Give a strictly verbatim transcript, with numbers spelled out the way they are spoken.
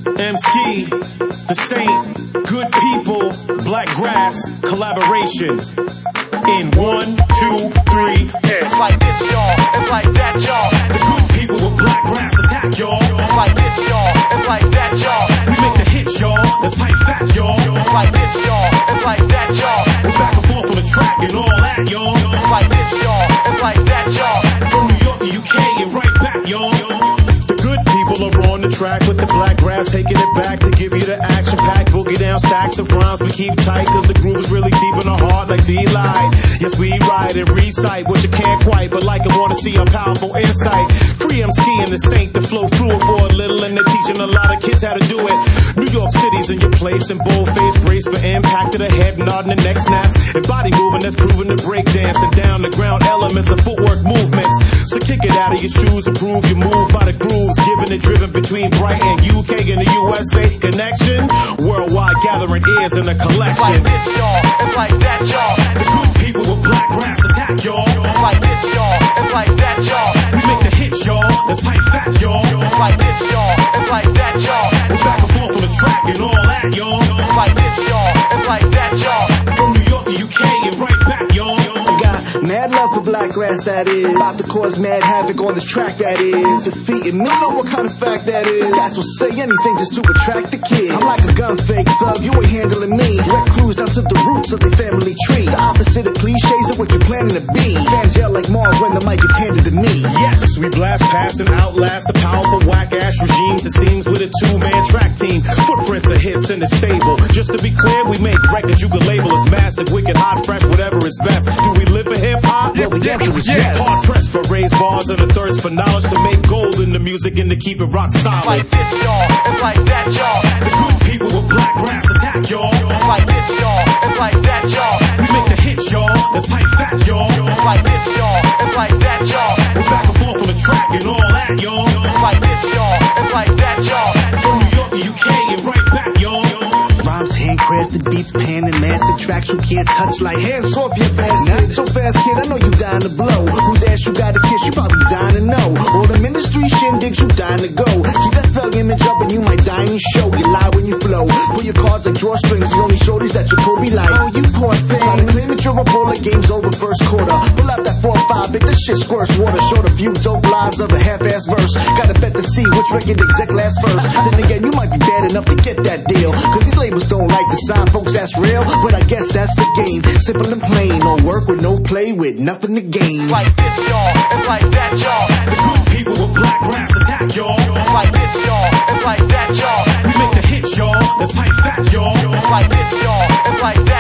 M-Ski, The Saint, Good People, Black Grass, collaboration. In one, two, three, it's like this, y'all. It's like that, y'all. The Good People with Black Grass attack, y'all. It's like this, y'all. It's like that, y'all. We make the hits, y'all. That's tight facts, y'all. It's like this, y'all. It's like that, y'all. We're back and forth on the track and all that, y'all. It's like this, y'all. It's like that, y'all. From New York to U K and right back, y'all. The Good People are on the track with the Black Grass, taking it back to give you the action-packed boogie down stacks of rhymes. We keep tight cause the groove is really deep in our heart like the light. Yes, we write and recite what you can't quite, but like I wanna see our powerful insight. Free M-Ski and The Saint to flow through it for a little, and they're teaching a lot of kids how to do it. New York City's in your place, and bold-faced brace for impact to the head, nodding the neck snaps, and body moving that's proven to break dance, and down the ground elements of footwork movements. So kick it out of your shoes and prove you move by the grooves, giving it driven between Brighton, U K, and the U S A connection. Worldwide gathering ears in a collection. It's like this, y'all. It's like that, y'all. The Good People with Black Grass attack, y'all. It's like this, y'all. It's like that, y'all. We make the hits, y'all. That's tight facts, y'all. It's like this, y'all. It's like that, y'all. We're back and forth on the track and all that, y'all. It's like this, y'all. It's like that, y'all. From New York to U K and right back, y'all. Got mad love for Black Grass, that is. About to cause mad havoc on this track, that is. Defeating me, know what kind of fact that is. Cats will say anything just to attract the kid. I'm like a gun fake thug, you ain't handling me. Wreck crews down to the roots of the family tree. The opposite of cliches of what you're planning to be. Fans yell like Mars when the mic is handed to me. Yes, we blast past and outlast the powerful whack-ass regimes. It seems with a two-man track team. Footprints of hits in the stable. Just to be clear, we make records you can label as massive, wicked, hot, fresh, whatever is best. Do we live for hip-hop? Well, the answer is yes. Hard pressed for raised bars and a thirst for knowledge to make gold in the music and to keep it rock solid. It's like this, y'all. It's like that, y'all. The Good People with Black Grass attack, y'all. It's like this, y'all. It's like that, y'all. We make the hits, y'all. That's tight facts, y'all. It's like this, y'all. It's like that, y'all. We're back and forth on the track and all that, y'all. It's like this, y'all. It's like that, y'all. From New York to U K and right back, y'all. Rhymes handcrafted, beats panned and mastered, tracks you can't touch like hands off your bastard. Not so fast, kid, I know you dying to blow. Whose ass you gotta kiss, you probably dying to know. All them industry shindigs, you dying to go. Keep that thug image up and you might die in your show. You lie when you flow, pull your cards like drawstrings. The only shorties that you pull be like, oh, you poor thing. Trying to claim that you're a bullet, game's over first quarter. Pull out that four or five, bit this shit squirts water. Short a few dope lines of a half-ass verse. Gotta bet to see which record exec last first. Then again, you might be bad enough to get that deal, cause these labels don't like the sign folks that's real, but I guess that's the game. Simple and plain, no work with no play, with nothing to gain. It's like this, y'all. It's like that, y'all. The Good People with Black Grass attack, y'all. It's like this, y'all. It's like that, y'all. We make the hits, y'all. That's tight facts, y'all. It's like this, y'all. It's like that.